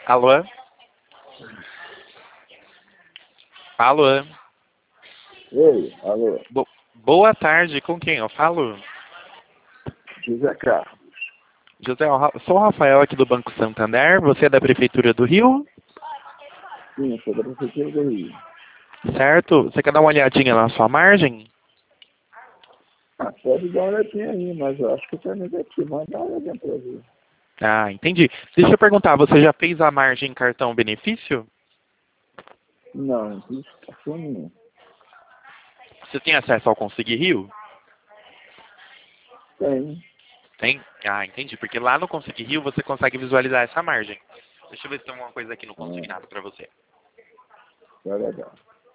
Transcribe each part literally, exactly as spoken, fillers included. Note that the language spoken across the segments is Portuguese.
Alô? Alô? Oi, alô, Bo- Boa tarde, com quem eu falo? José Carlos. José, eu Ra- sou o Rafael aqui do Banco Santander, você é da Prefeitura do Rio, Sim, eu sou da Prefeitura do Rio. certo? Você quer dar uma olhadinha na sua margem? Ah, pode dar uma olhadinha aí, mas eu acho que tá negativo, mas dá uma olhadinha pra ver. Ah, entendi. Deixa eu perguntar, você já fez a margem cartão benefício? Não, isso tá sumindo. Você tem acesso ao Conseguir Rio? Tem, Tem? Ah, entendi, porque lá no Conseguir Rio você consegue visualizar essa margem. Deixa eu ver se tem alguma coisa aqui no ah, Consignado para você. tá legal.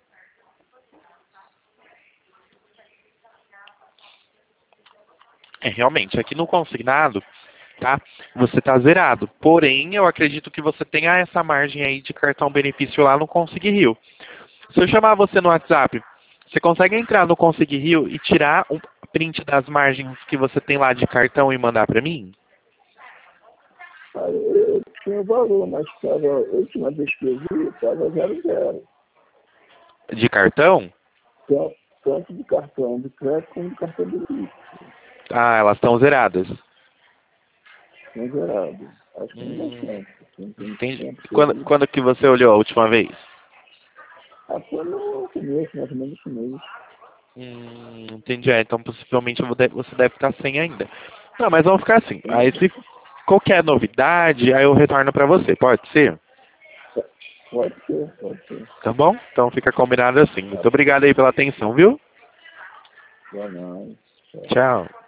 É, realmente, aqui no Consignado, tá? Você está zerado. Porém, eu acredito que você tenha essa margem aí de cartão benefício lá no Conseguir Rio. Se eu chamar você no WhatsApp, você consegue entrar no Conseguir Rio e tirar um print das margens que você tem lá de cartão e mandar para mim? Ah, eu, eu tinha o valor, mas tava, a última vez que eu vi, tava zero zero. De cartão? Tanto, tanto de cartão de crédito como de cartão de débito. Ah, elas estão zeradas. Tem zerado. Acho que não dá Hum, tempo. Tem, tem entendi. tempo que eu Quando, vi. quando que você olhou a última vez? Ah, foi no começo, mais ou menos esse mês. Hum, entendi. É, então possivelmente eu vou de- você deve estar sem ainda. Não, mas vamos ficar assim. Aí se qualquer novidade, aí eu retorno para você. Pode ser? Pode ser, pode ser. Tá bom? Então fica combinado assim. Tá Muito bom. obrigado aí pela atenção, viu? Boa noite. Tchau. Tchau.